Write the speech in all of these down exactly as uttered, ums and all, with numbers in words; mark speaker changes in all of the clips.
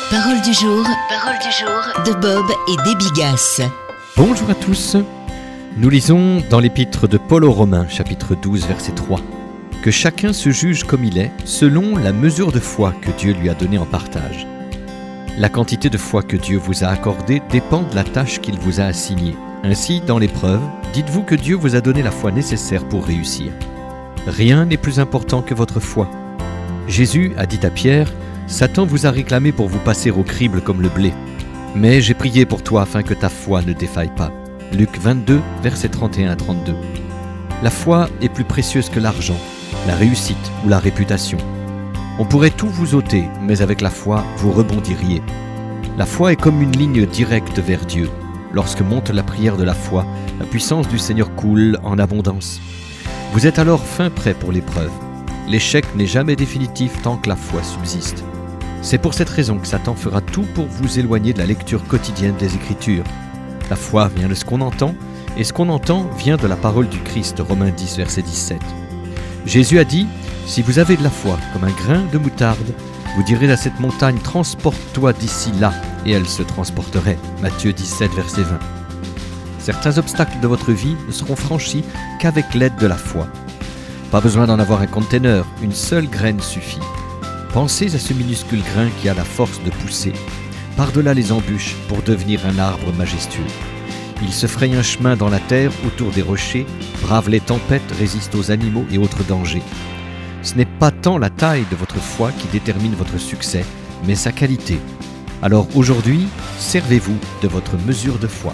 Speaker 1: Parole du jour, parole du jour de Bob et Debbie Gass.
Speaker 2: Bonjour à tous. Nous lisons dans l'épître de Paul aux Romains, chapitre douze, verset trois, que chacun se juge comme il est, selon la mesure de foi que Dieu lui a donnée en partage. La quantité de foi que Dieu vous a accordée dépend de la tâche qu'il vous a assignée. Ainsi, dans l'épreuve, dites-vous que Dieu vous a donné la foi nécessaire pour réussir. Rien n'est plus important que votre foi. Jésus a dit à Pierre, « Satan vous a réclamé pour vous passer au crible comme le blé. Mais j'ai prié pour toi afin que ta foi ne défaille pas. » Luc vingt-deux, versets trente et un à trente-deux. La foi est plus précieuse que l'argent, la réussite ou la réputation. On pourrait tout vous ôter, mais avec la foi, vous rebondiriez. La foi est comme une ligne directe vers Dieu. Lorsque monte la prière de la foi, la puissance du Seigneur coule en abondance. Vous êtes alors fin prêt pour l'épreuve. L'échec n'est jamais définitif tant que la foi subsiste. C'est pour cette raison que Satan fera tout pour vous éloigner de la lecture quotidienne des Écritures. La foi vient de ce qu'on entend, et ce qu'on entend vient de la parole du Christ, Romains dix, verset dix-sept. Jésus a dit, « Si vous avez de la foi comme un grain de moutarde, vous direz à cette montagne, transporte-toi d'ici là, et elle se transporterait. » Matthieu dix-sept, verset vingt. Certains obstacles de votre vie ne seront franchis qu'avec l'aide de la foi. Pas besoin d'en avoir un conteneur, une seule graine suffit. Pensez à ce minuscule grain qui a la force de pousser, par-delà les embûches pour devenir un arbre majestueux. Il se fraye un chemin dans la terre autour des rochers, brave les tempêtes, résiste aux animaux et autres dangers. Ce n'est pas tant la taille de votre foi qui détermine votre succès, mais sa qualité. Alors aujourd'hui, servez-vous de votre mesure de foi.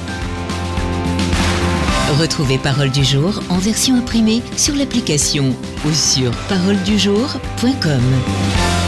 Speaker 1: Retrouvez Parole du jour en version imprimée sur l'application ou sur parole du jour point com.